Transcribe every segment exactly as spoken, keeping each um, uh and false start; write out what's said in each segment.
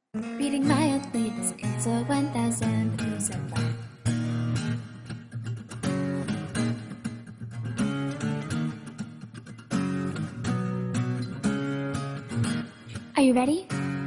Reading my old leads is a one thousand percent lie. Are you ready?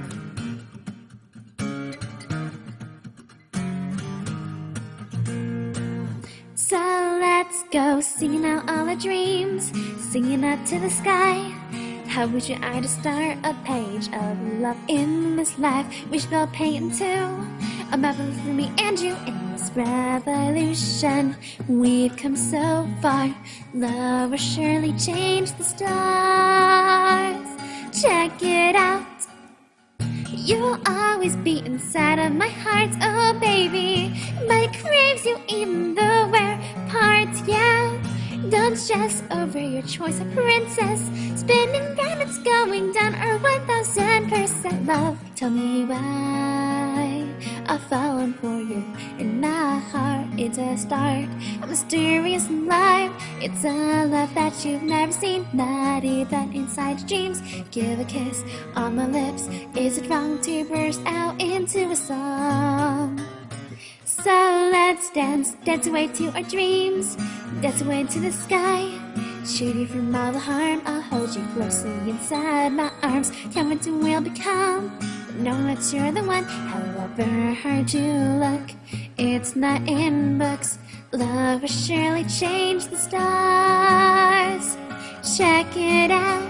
So let's go singing out all our dreams, singing up to the sky. How would you I to start a page of love in this life? We should go paint too, a map for me and you in this revolution. We've come so far, love will surely change the stars. Check it out. You'll always be inside of my heart, oh baby. But it craves you in the rare parts, yeah. Don't stress over your choice of princess. Spinning round, it's going down, or one thousand percent love. Tell me why I've fallen for you. In my heart, it's a start, a mysterious life. It's a love that you've never seen, not even inside your dreams. Give a kiss on my lips. Is it wrong to burst out into a song? So let's dance, dance away to our dreams, dance away to the sky. Shield you from all the harm, I'll hold you closely inside my arms. Tell me who we'll become, know that you're the one. However hard you look, it's not in books. Love will surely change the stars. Check it out.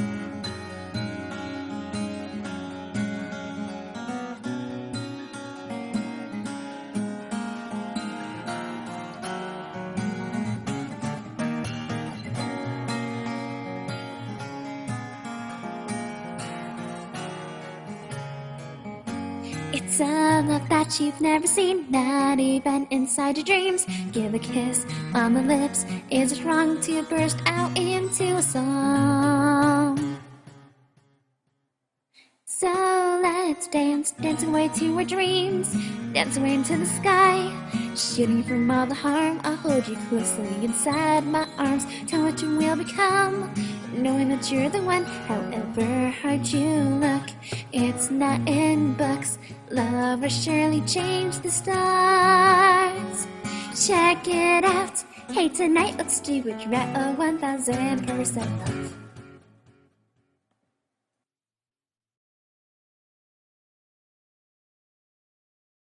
It's a love that you've never seen, not even inside your dreams. Give a kiss on the lips. Is it wrong to burst out into a song? So let's dance, dance away to our dreams, dance away into the sky. Shielding from all the harm, I'll hold you closely inside my arms. Tell what you will become, knowing that you're the one. However hard you look, it's not in books. Love will surely change the stars. Check it out. Hey, tonight let's do it right. Oh, one thousand percent love.